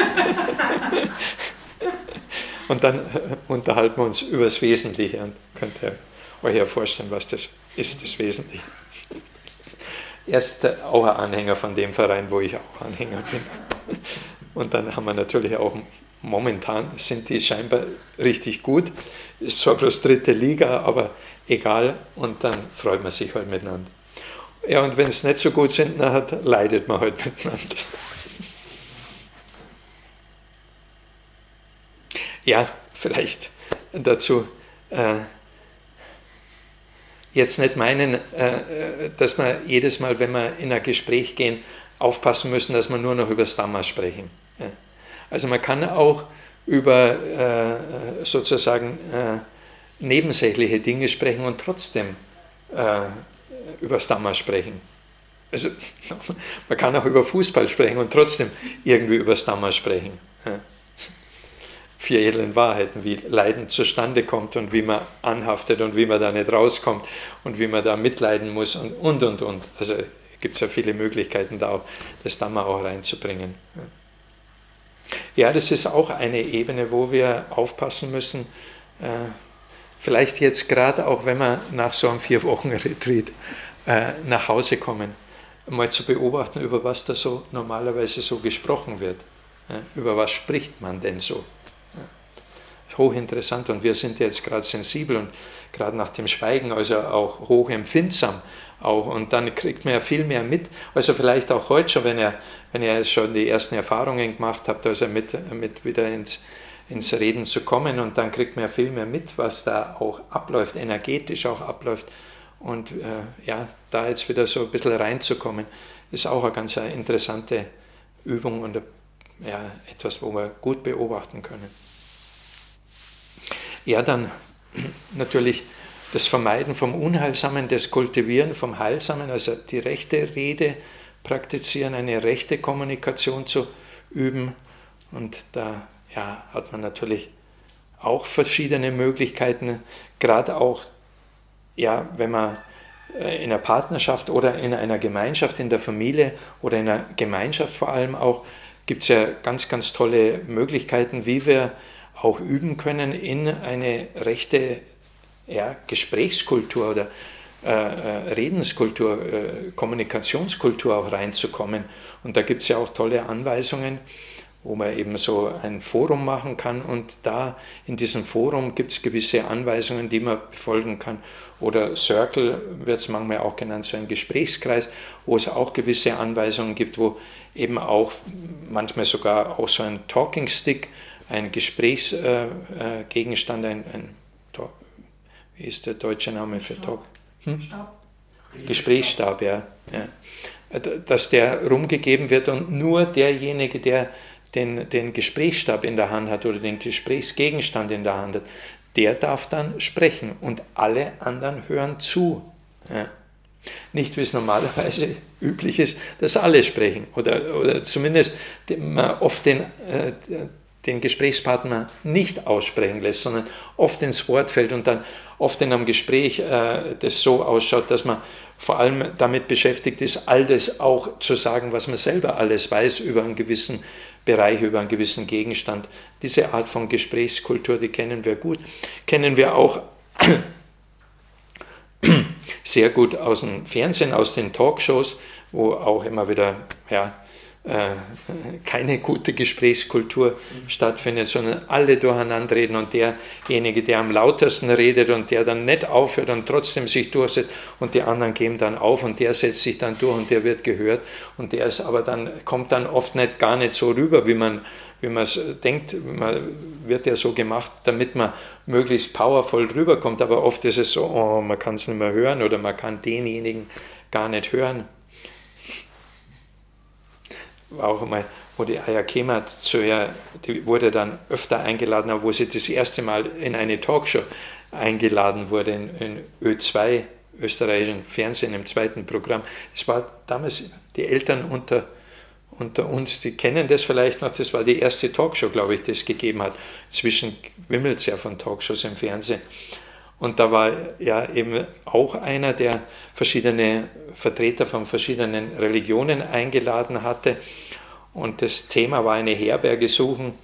Und dann unterhalten wir uns über das Wesentliche und könnt ihr euch ja vorstellen, was das ist, das Wesentliche. Er ist auch ein Anhänger von dem Verein, wo ich auch Anhänger bin. Und dann haben wir natürlich auch, momentan sind die scheinbar richtig gut. Ist zwar bloß dritte Liga, aber egal. Und dann freut man sich halt miteinander. Ja, und wenn es nicht so gut sind, dann leidet man halt miteinander. Ja, vielleicht dazu. Äh, Jetzt nicht meinen, dass wir jedes Mal, wenn wir in ein Gespräch gehen, aufpassen müssen, dass wir nur noch über das Dhamma sprechen. Also man kann auch über sozusagen nebensächliche Dinge sprechen und trotzdem über das Dhamma sprechen. Also man kann auch über Fußball sprechen und trotzdem irgendwie über das Dhamma sprechen. Vier edlen Wahrheiten, wie Leiden zustande kommt und wie man anhaftet und wie man da nicht rauskommt und wie man da mitleiden muss und, und, und, und. Also gibt es ja viele Möglichkeiten, da auch das Dhamma auch reinzubringen. Ja, das ist auch eine Ebene, wo wir aufpassen müssen, äh, vielleicht jetzt gerade auch, wenn wir nach so einem Vier-Wochen-Retreat äh, nach Hause kommen, mal zu beobachten, über was da so normalerweise so gesprochen wird. Ja, über was spricht man denn so? Hochinteressant, und wir sind jetzt gerade sensibel und gerade nach dem Schweigen, also auch hochempfindsam auch, und dann kriegt man ja viel mehr mit, also vielleicht auch heute schon, wenn ihr, wenn ihr schon die ersten Erfahrungen gemacht habt, also mit, mit wieder ins, ins Reden zu kommen, und dann kriegt man ja viel mehr mit, was da auch abläuft, energetisch auch abläuft, und äh, ja, da jetzt wieder so ein bisschen reinzukommen, ist auch eine ganz interessante Übung und ja, etwas, wo wir gut beobachten können. Ja, dann natürlich das Vermeiden vom Unheilsamen, das Kultivieren vom Heilsamen, also die rechte Rede praktizieren, eine rechte Kommunikation zu üben. Und da ja, hat man natürlich auch verschiedene Möglichkeiten, gerade auch, ja, wenn man in einer Partnerschaft oder in einer Gemeinschaft, in der Familie oder in einer Gemeinschaft vor allem auch, gibt es ja ganz, ganz tolle Möglichkeiten, wie wir auch üben können, in eine rechte ja, Gesprächskultur oder äh, Redenskultur, äh, Kommunikationskultur auch reinzukommen. Und da gibt es ja auch tolle Anweisungen, wo man eben so ein Forum machen kann, und da in diesem Forum gibt es gewisse Anweisungen, die man befolgen kann. Oder Circle wird es manchmal auch genannt, so ein Gesprächskreis, wo es auch gewisse Anweisungen gibt, wo eben auch manchmal sogar auch so ein Talking Stick, ein Gesprächsgegenstand, äh, ein, ein, wie ist der deutsche Name für Talk? Hm? Stab. Gesprächsstab, ja, ja. Dass der rumgegeben wird und nur derjenige, der den, den Gesprächsstab in der Hand hat oder den Gesprächsgegenstand in der Hand hat, der darf dann sprechen und alle anderen hören zu. Ja. Nicht, wie es normalerweise üblich ist, dass alle sprechen oder, oder zumindest man oft den, äh, den Gesprächspartner nicht aussprechen lässt, sondern oft ins Wort fällt und dann oft in einem Gespräch äh, das so ausschaut, dass man vor allem damit beschäftigt ist, all das auch zu sagen, was man selber alles weiß über einen gewissen Bereich, über einen gewissen Gegenstand. Diese Art von Gesprächskultur, die kennen wir gut, kennen wir auch sehr gut aus dem Fernsehen, aus den Talkshows, wo auch immer wieder ja, äh, keine gute Gesprächskultur mhm. stattfindet, sondern alle durcheinander reden und derjenige, der am lautesten redet und der dann nicht aufhört und trotzdem sich durchsetzt und die anderen geben dann auf und der setzt sich dann durch und der wird gehört und der ist aber dann, kommt dann oft nicht gar nicht so rüber, wie man wie man es denkt, man wird ja so gemacht, damit man möglichst powervoll rüberkommt, aber oft ist es so, oh, man kann es nicht mehr hören oder man kann denjenigen gar nicht hören. war auch einmal, wo die Aya Kema zu ihr, die wurde dann öfter eingeladen, aber wo sie das erste Mal in eine Talkshow eingeladen wurde, in, in Ö zwei, österreichischen Fernsehen, im zweiten Programm. Das war damals, die Eltern unter, unter uns, die kennen das vielleicht noch, das war die erste Talkshow, glaube ich, die es gegeben hat. Inzwischen wimmelt es ja von Talkshows im Fernsehen. Und da war ja eben auch einer, der verschiedene Vertreter von verschiedenen Religionen eingeladen hatte. Und das Thema war eine Herberge suchen.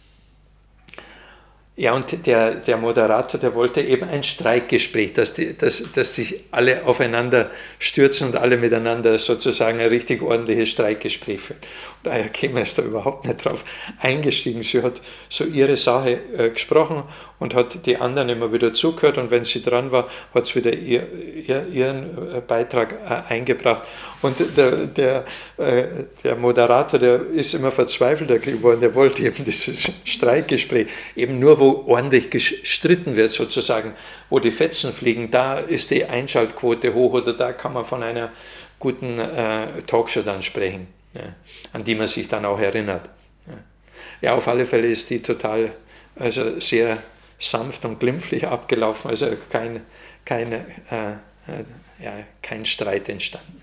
Ja, und der, der Moderator, der wollte eben ein Streikgespräch, dass, die, dass, dass sich alle aufeinander stürzen und alle miteinander sozusagen ein richtig ordentliches Streikgespräch führen. Und Aya Kema ist da überhaupt nicht drauf eingestiegen. Sie hat so ihre Sache äh, gesprochen und hat die anderen immer wieder zugehört, und wenn sie dran war, hat sie wieder ihr, ihr, ihren Beitrag äh, eingebracht. Und der, der, äh, der Moderator, der ist immer verzweifelter geworden, der wollte eben dieses Streikgespräch, eben nur, wo ordentlich gestritten wird sozusagen, wo die Fetzen fliegen, da ist die Einschaltquote hoch, oder da kann man von einer guten äh, Talkshow dann sprechen, ja, an die man sich dann auch erinnert. Ja. Ja, auf alle Fälle ist die total, also sehr sanft und glimpflich abgelaufen, also kein, kein, äh, äh, ja, kein Streit entstanden.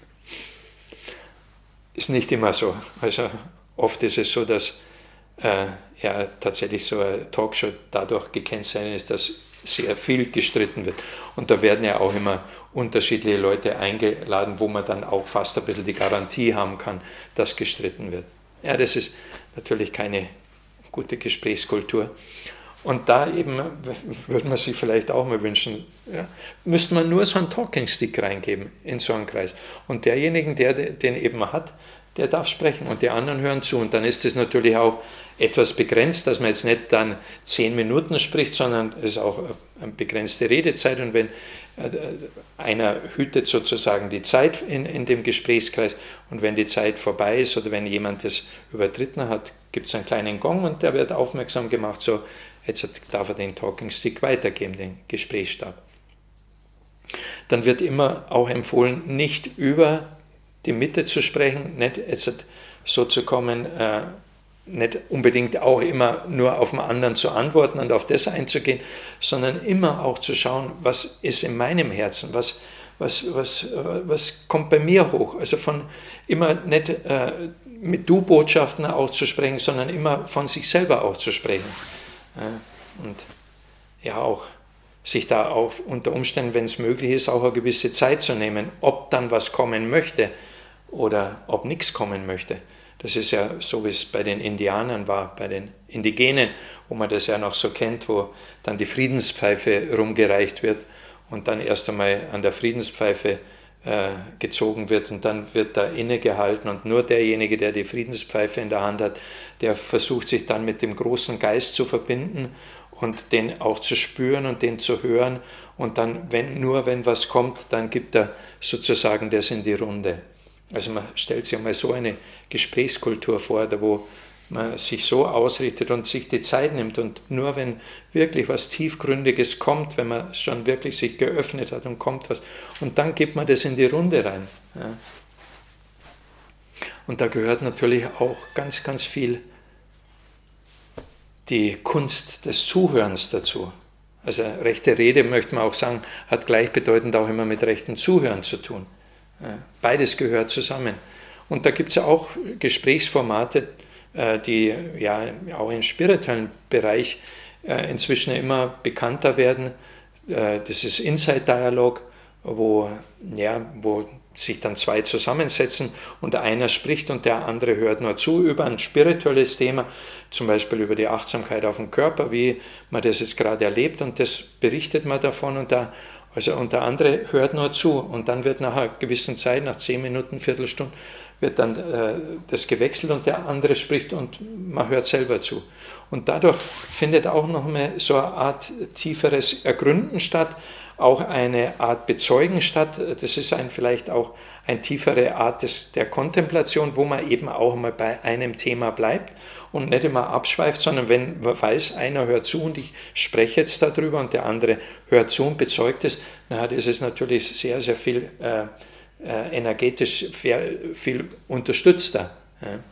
Ist nicht immer so. Also oft ist es so, dass äh, ja tatsächlich so eine Talkshow dadurch gekennzeichnet ist, dass sehr viel gestritten wird. Und da werden ja auch immer unterschiedliche Leute eingeladen, wo man dann auch fast ein bisschen die Garantie haben kann, dass gestritten wird. Ja, das ist natürlich keine gute Gesprächskultur. Und da eben würde man sich vielleicht auch mal wünschen, ja, müsste man nur so einen Talking Stick reingeben in so einen Kreis. Und derjenige, der den eben hat, der darf sprechen und die anderen hören zu. Und dann ist es natürlich auch etwas begrenzt, dass man jetzt nicht dann zehn Minuten spricht, sondern es ist auch eine begrenzte Redezeit. Und wenn einer hütet sozusagen die Zeit in, in dem Gesprächskreis, und wenn die Zeit vorbei ist oder wenn jemand das übertreten hat, gibt es einen kleinen Gong und der wird aufmerksam gemacht, so, jetzt darf er den Talking Stick weitergeben, den Gesprächsstab. Dann wird immer auch empfohlen, nicht über die Mitte zu sprechen, nicht jetzt so zu kommen, äh, nicht unbedingt auch immer nur auf den anderen zu antworten und auf das einzugehen, sondern immer auch zu schauen, was ist in meinem Herzen, was, was, was, was kommt bei mir hoch. Also von immer nicht äh, mit Du-Botschaften auch zu sprechen, sondern immer von sich selber auch zu sprechen. Äh, und ja auch sich da auch unter Umständen, wenn es möglich ist, auch eine gewisse Zeit zu nehmen, ob dann was kommen möchte oder ob nichts kommen möchte. Das ist ja so, wie es bei den Indianern war, bei den Indigenen, wo man das ja noch so kennt, wo dann die Friedenspfeife rumgereicht wird und dann erst einmal an der Friedenspfeife äh, gezogen wird und dann wird da innegehalten und nur derjenige, der die Friedenspfeife in der Hand hat, der versucht sich dann mit dem großen Geist zu verbinden und den auch zu spüren und den zu hören, und dann, wenn nur wenn was kommt, dann gibt er sozusagen das in die Runde. Also man stellt sich einmal so eine Gesprächskultur vor, da wo man sich so ausrichtet und sich die Zeit nimmt, und nur wenn wirklich was Tiefgründiges kommt, wenn man schon wirklich sich geöffnet hat und kommt was, und dann gibt man das in die Runde rein. Ja. Und da gehört natürlich auch ganz, ganz viel die Kunst des Zuhörens dazu. Also rechte Rede, möchte man auch sagen, hat gleichbedeutend auch immer mit rechtem Zuhören zu tun. Beides gehört zusammen. Und da gibt es ja auch Gesprächsformate, die ja auch im spirituellen Bereich inzwischen immer bekannter werden. Das ist Inside Dialogue, wo, ja, wo sich dann zwei zusammensetzen und einer spricht und der andere hört nur zu über ein spirituelles Thema, zum Beispiel über die Achtsamkeit auf den Körper, wie man das jetzt gerade erlebt, und das berichtet man davon, und da, also, und der andere hört nur zu, und dann wird nach einer gewissen Zeit, nach zehn Minuten, Viertelstunde, wird dann äh, das gewechselt und der andere spricht und man hört selber zu. Und dadurch findet auch noch mal so eine Art tieferes Ergründen statt, auch eine Art Bezeugen statt. Das ist ein, vielleicht auch eine tiefere Art des, der Kontemplation, wo man eben auch mal bei einem Thema bleibt und nicht immer abschweift, sondern wenn man weiß, einer hört zu und ich spreche jetzt darüber und der andere hört zu und bezeugt es, na, das ist natürlich sehr, sehr viel äh, äh, energetisch viel unterstützter. Ja.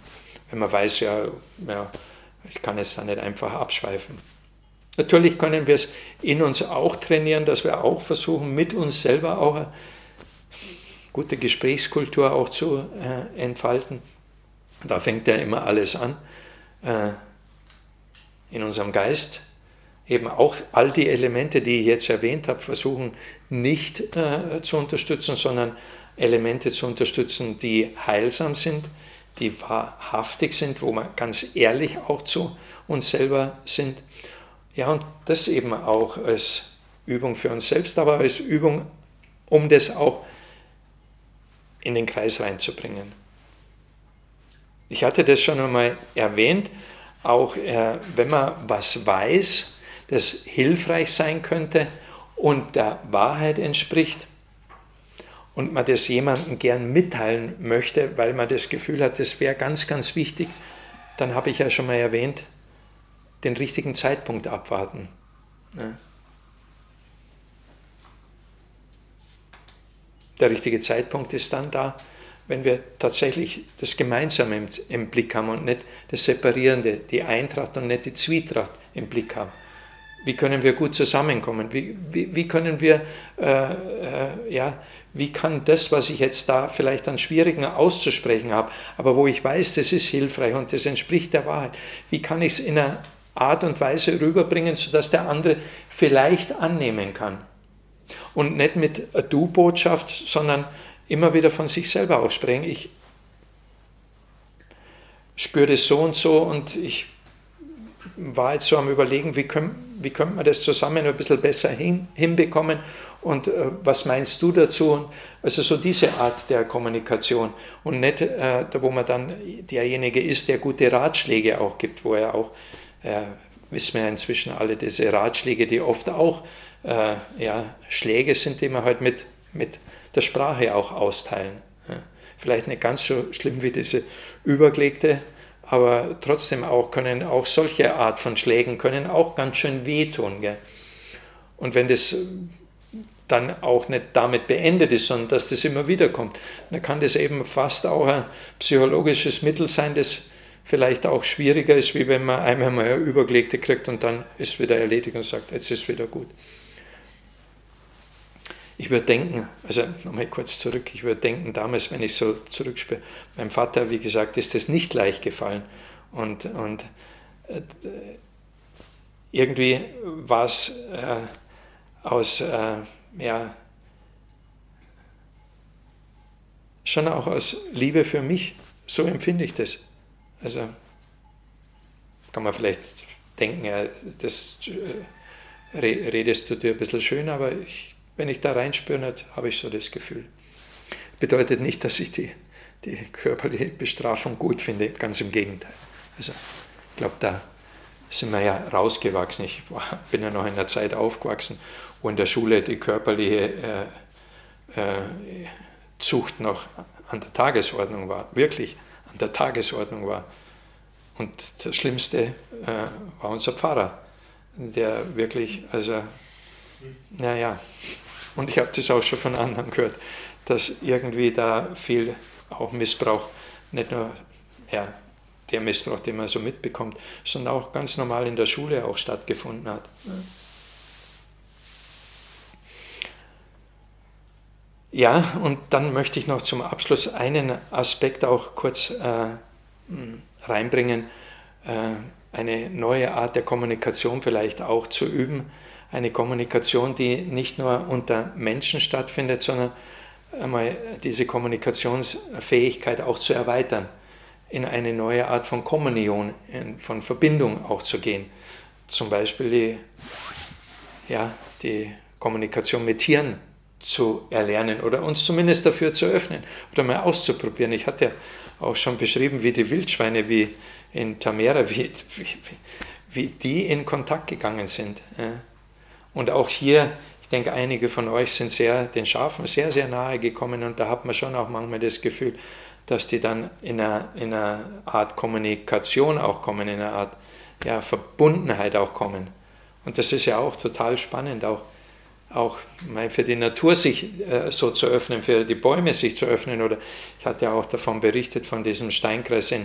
wenn man weiß, ja, ja, ich kann jetzt da nicht einfach abschweifen. Natürlich können wir es in uns auch trainieren, dass wir auch versuchen, mit uns selber auch eine gute Gesprächskultur auch zu äh, entfalten. Da fängt ja immer alles an. Äh, in unserem Geist eben auch all die Elemente, die ich jetzt erwähnt habe, versuchen nicht äh, zu unterstützen, sondern Elemente zu unterstützen, die heilsam sind, die wahrhaftig sind, wo wir ganz ehrlich auch zu uns selber sind. Ja, und das eben auch als Übung für uns selbst, aber als Übung, um das auch in den Kreis reinzubringen. Ich hatte das schon einmal erwähnt, auch äh, wenn man was weiß, das hilfreich sein könnte und der Wahrheit entspricht und man das jemandem gern mitteilen möchte, weil man das Gefühl hat, das wäre ganz, ganz wichtig, dann habe ich ja schon mal erwähnt, den richtigen Zeitpunkt abwarten. Ja. Der richtige Zeitpunkt ist dann da, wenn wir tatsächlich das Gemeinsame im, im Blick haben und nicht das Separierende, die Eintracht und nicht die Zwietracht im Blick haben. Wie können wir gut zusammenkommen? Wie, wie, wie können wir, äh, äh, ja, wie kann das, was ich jetzt da vielleicht an Schwierigen auszusprechen habe, aber wo ich weiß, das ist hilfreich und das entspricht der Wahrheit, wie kann ich es in einer Art und Weise rüberbringen, sodass der andere vielleicht annehmen kann? Und nicht mit einer Du-Botschaft, sondern immer wieder von sich selber aussprechen. Ich spüre das so und so und ich war jetzt so am Überlegen, wie können, wie könnte man das zusammen ein bisschen besser hin, hinbekommen und äh, was meinst du dazu? Und also so diese Art der Kommunikation und nicht, äh, da wo man dann derjenige ist, der gute Ratschläge auch gibt, wo er auch, äh, wissen wir ja inzwischen alle, diese Ratschläge, die oft auch äh, ja, Schläge sind, die man halt mit, mit der Sprache auch austeilen. Ja. Vielleicht nicht ganz so schlimm wie diese übergelegte, aber trotzdem auch können auch solche Art von Schlägen können auch ganz schön wehtun. Gell? Und wenn das dann auch nicht damit beendet ist, sondern dass das immer wieder kommt, dann kann das eben fast auch ein psychologisches Mittel sein, das vielleicht auch schwieriger ist, wie wenn man einmal mal eine übergelegte kriegt und dann ist wieder erledigt und sagt, jetzt ist wieder gut. Ich würde denken, also nochmal kurz zurück, ich würde denken, damals, wenn ich so zurückspüre, meinem Vater, wie gesagt, ist das nicht leicht gefallen. Und, und äh, irgendwie war es äh, aus, äh, ja, schon auch aus Liebe für mich, so empfinde ich das. Also kann man vielleicht denken, ja, das äh, redest du dir ein bisschen schön, aber ich wenn ich da reinspüre, habe ich so das Gefühl. Bedeutet nicht, dass ich die, die körperliche Bestrafung gut finde, ganz im Gegenteil. Also ich glaube, da sind wir ja rausgewachsen. Ich war, bin ja noch in einer Zeit aufgewachsen, wo in der Schule die körperliche äh, äh, Zucht noch an der Tagesordnung war, wirklich an der Tagesordnung war. Und das Schlimmste äh, war unser Pfarrer, der wirklich, also, naja, und ich habe das auch schon von anderen gehört, dass irgendwie da viel auch Missbrauch, nicht nur ja, der Missbrauch, den man so mitbekommt, sondern auch ganz normal in der Schule auch stattgefunden hat. Ja, und dann möchte ich noch zum Abschluss einen Aspekt auch kurz äh, reinbringen, äh, eine neue Art der Kommunikation vielleicht auch zu üben. Eine Kommunikation, die nicht nur unter Menschen stattfindet, sondern einmal diese Kommunikationsfähigkeit auch zu erweitern, in eine neue Art von Kommunion, von Verbindung auch zu gehen. Zum Beispiel die, ja, die Kommunikation mit Tieren zu erlernen oder uns zumindest dafür zu öffnen oder mal auszuprobieren. Ich hatte ja auch schon beschrieben, wie die Wildschweine, wie in Tamera, wie, wie, wie die in Kontakt gegangen sind. Und auch hier, ich denke, einige von euch sind sehr, den Schafen sehr, sehr nahe gekommen und da hat man schon auch manchmal das Gefühl, dass die dann in einer, in einer Art Kommunikation auch kommen, in einer Art ja, Verbundenheit auch kommen. Und das ist ja auch total spannend, auch, auch für die Natur sich äh, so zu öffnen, für die Bäume sich zu öffnen. Oder ich hatte ja auch davon berichtet, von diesem Steinkreis in,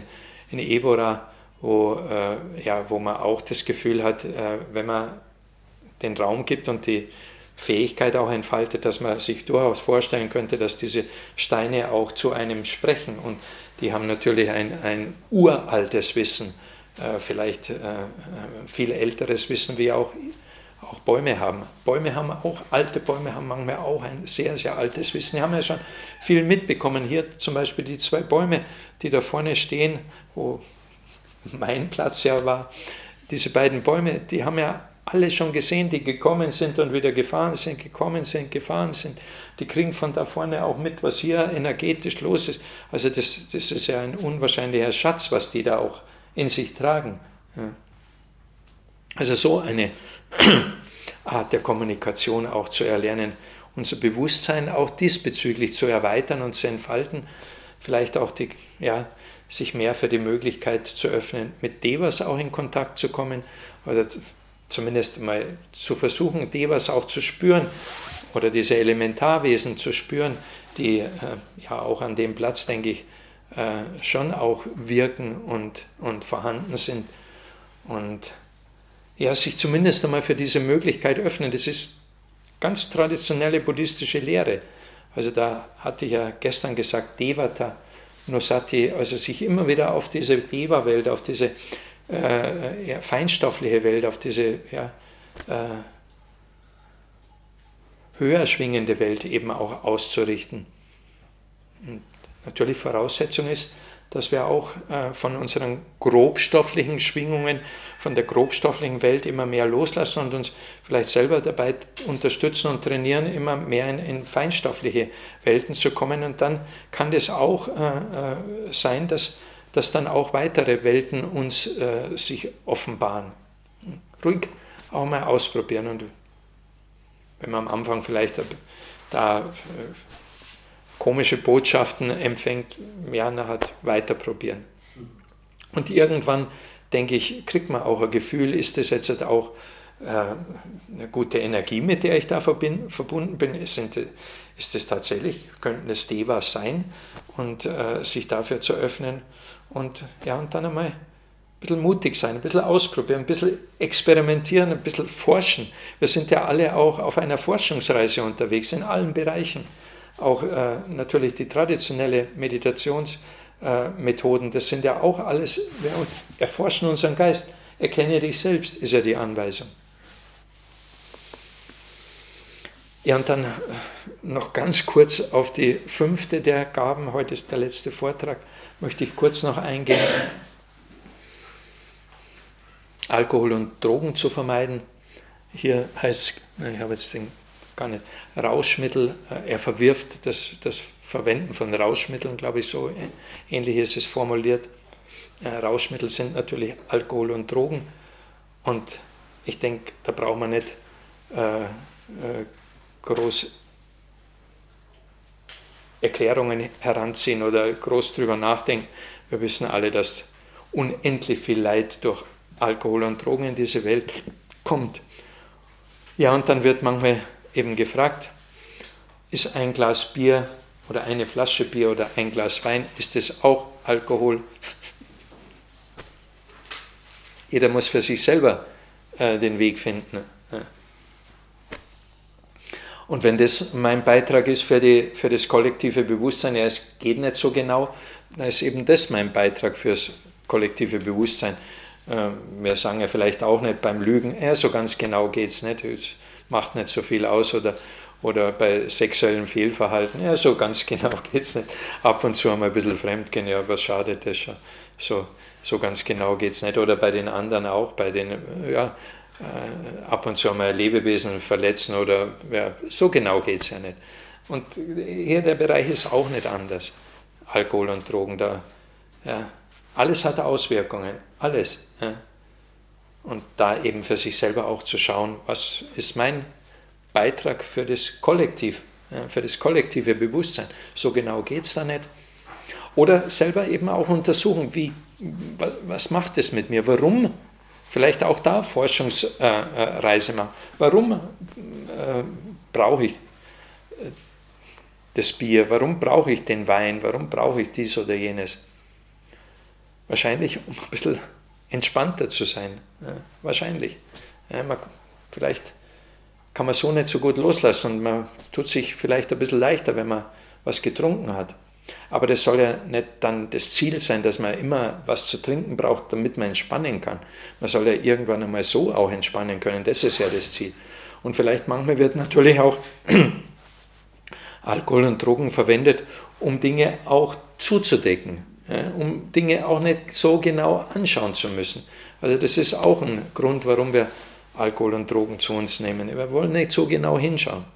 in Evora, wo, äh, ja, wo man auch das Gefühl hat, äh, wenn man den Raum gibt und die Fähigkeit auch entfaltet, dass man sich durchaus vorstellen könnte, dass diese Steine auch zu einem sprechen. Und die haben natürlich ein, ein uraltes Wissen, äh, vielleicht äh, viel älteres Wissen, wie auch, auch Bäume haben. Bäume haben auch, alte Bäume haben manchmal auch ein sehr, sehr altes Wissen. Die haben ja schon viel mitbekommen. Hier zum Beispiel die zwei Bäume, die da vorne stehen, wo mein Platz ja war. Diese beiden Bäume, die haben ja alle schon gesehen, die gekommen sind und wieder gefahren sind, gekommen sind, gefahren sind. Die kriegen von da vorne auch mit, was hier energetisch los ist. Also das, das ist ja ein unwahrscheinlicher Schatz, was die da auch in sich tragen. Ja. Also so eine Art der Kommunikation auch zu erlernen, unser Bewusstsein auch diesbezüglich zu erweitern und zu entfalten, vielleicht auch die, ja, sich mehr für die Möglichkeit zu öffnen, mit Devas auch in Kontakt zu kommen oder zumindest mal zu versuchen, Devas auch zu spüren oder diese Elementarwesen zu spüren, die äh, ja auch an dem Platz, denke ich, äh, schon auch wirken und, und vorhanden sind. Und ja, sich zumindest einmal für diese Möglichkeit öffnen. Das ist ganz traditionelle buddhistische Lehre. Also da hatte ich ja gestern gesagt, Devata, Nosati, also sich immer wieder auf diese Deva-Welt, auf diese Äh, ja, feinstoffliche Welt, auf diese ja, äh, höher schwingende Welt eben auch auszurichten. Und natürlich Voraussetzung ist, dass wir auch äh, von unseren grobstofflichen Schwingungen, von der grobstofflichen Welt immer mehr loslassen und uns vielleicht selber dabei unterstützen und trainieren, immer mehr in, in feinstoffliche Welten zu kommen. Und dann kann das auch äh, äh, sein, dass dass dann auch weitere Welten uns äh, sich offenbaren. Ruhig auch mal ausprobieren und wenn man am Anfang vielleicht da äh, komische Botschaften empfängt, ja, nachher weiter probieren. Und irgendwann, denke ich, kriegt man auch ein Gefühl, ist das jetzt auch äh, eine gute Energie, mit der ich da verbunden bin? Sind, ist das tatsächlich, könnten es Devas sein? Und äh, sich dafür zu öffnen. Und, ja, und dann einmal ein bisschen mutig sein, ein bisschen ausprobieren, ein bisschen experimentieren, ein bisschen forschen. Wir sind ja alle auch auf einer Forschungsreise unterwegs, in allen Bereichen. Auch äh, natürlich die traditionelle Meditationsmethoden, äh, das sind ja auch alles, wir erforschen unseren Geist. Erkenne dich selbst, ist ja die Anweisung. Ja, und dann noch ganz kurz auf die fünfte der Gaben, heute ist der letzte Vortrag, möchte ich kurz noch eingehen. Alkohol und Drogen zu vermeiden. Hier heißt es, ich habe jetzt den gar nicht, Rauschmittel, er verwirft das, das Verwenden von Rauschmitteln, glaube ich, so ähnlich ist es formuliert. Rauschmittel sind natürlich Alkohol und Drogen und ich denke, da braucht man nicht äh, äh, groß Erklärungen heranziehen oder groß drüber nachdenken. Wir wissen alle, dass unendlich viel Leid durch Alkohol und Drogen in diese Welt kommt. Ja, und dann wird manchmal eben gefragt, ist ein Glas Bier oder eine Flasche Bier oder ein Glas Wein, ist das auch Alkohol? Jeder muss für sich selber äh, den Weg finden. Und wenn das mein Beitrag ist für, die, für das kollektive Bewusstsein, ja, es geht nicht so genau, dann ist eben das mein Beitrag fürs kollektive Bewusstsein. Äh, wir sagen ja vielleicht auch nicht beim Lügen, ja, so ganz genau geht es nicht, es macht nicht so viel aus, oder, oder bei sexuellem Fehlverhalten, ja, so ganz genau geht es nicht. Ab und zu haben wir ein bisschen Fremdgehen, ja, was schadet das schon, so, so ganz genau geht es nicht. Oder bei den anderen auch, bei den, ja, Äh, ab und zu einmal Lebewesen verletzen oder ja, so genau geht es ja nicht. Und hier der Bereich ist auch nicht anders. Alkohol und Drogen, da, ja, alles hat Auswirkungen, alles. Ja. Und da eben für sich selber auch zu schauen, was ist mein Beitrag für das Kollektiv, ja, für das kollektive Bewusstsein. So genau geht es da nicht. Oder selber eben auch untersuchen, wie, was macht es mit mir, warum. Vielleicht auch da Forschungsreise machen. Warum äh, brauche ich das Bier? Warum brauche ich den Wein? Warum brauche ich dies oder jenes? Wahrscheinlich, um ein bisschen entspannter zu sein. Ja, wahrscheinlich. Ja, man, vielleicht kann man so nicht so gut loslassen und man tut sich vielleicht ein bisschen leichter, wenn man was getrunken hat. Aber das soll ja nicht dann das Ziel sein, dass man immer was zu trinken braucht, damit man entspannen kann. Man soll ja irgendwann einmal so auch entspannen können. Das ist ja das Ziel. Und vielleicht manchmal wird natürlich auch Alkohol und Drogen verwendet, um Dinge auch zuzudecken, ja, um Dinge auch nicht so genau anschauen zu müssen. Also das ist auch ein Grund, warum wir Alkohol und Drogen zu uns nehmen. Wir wollen nicht so genau hinschauen.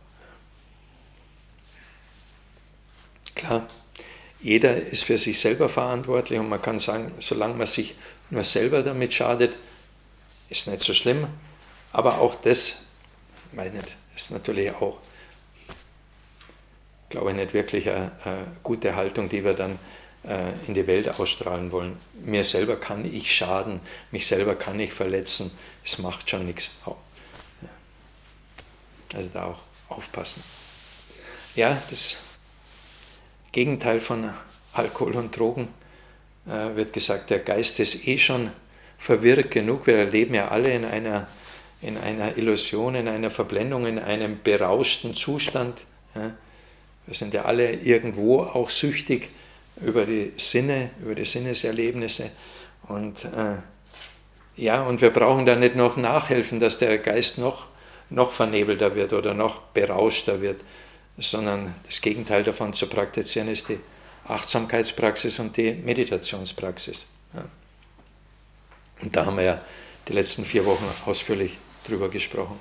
Klar, jeder ist für sich selber verantwortlich und man kann sagen, solange man sich nur selber damit schadet, ist nicht so schlimm. Aber auch das, weiß nicht, ist natürlich auch, glaube ich, nicht wirklich eine, eine gute Haltung, die wir dann äh, in die Welt ausstrahlen wollen. Mir selber kann ich schaden, mich selber kann ich verletzen, es macht schon nichts. Also da auch aufpassen. Ja, das Gegenteil von Alkohol und Drogen äh, wird gesagt, der Geist ist eh schon verwirrt genug. Wir leben ja alle in einer, in einer Illusion, in einer Verblendung, in einem berauschten Zustand. Ja. Wir sind ja alle irgendwo auch süchtig über die Sinne, über die Sinneserlebnisse. Und äh, ja, und wir brauchen da nicht noch nachhelfen, dass der Geist noch, noch vernebelter wird oder noch berauschter wird, sondern das Gegenteil davon zu praktizieren ist die Achtsamkeitspraxis und die Meditationspraxis. Ja. Und da haben wir ja die letzten vier Wochen ausführlich drüber gesprochen.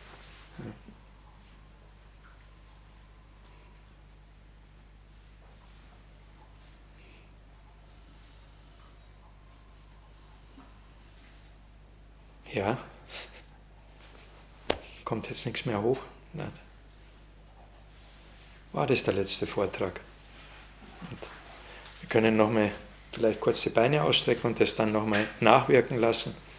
Ja, kommt jetzt nichts mehr hoch. Nicht? War das der letzte Vortrag? Und wir können nochmal vielleicht kurz die Beine ausstrecken und das dann nochmal nachwirken lassen.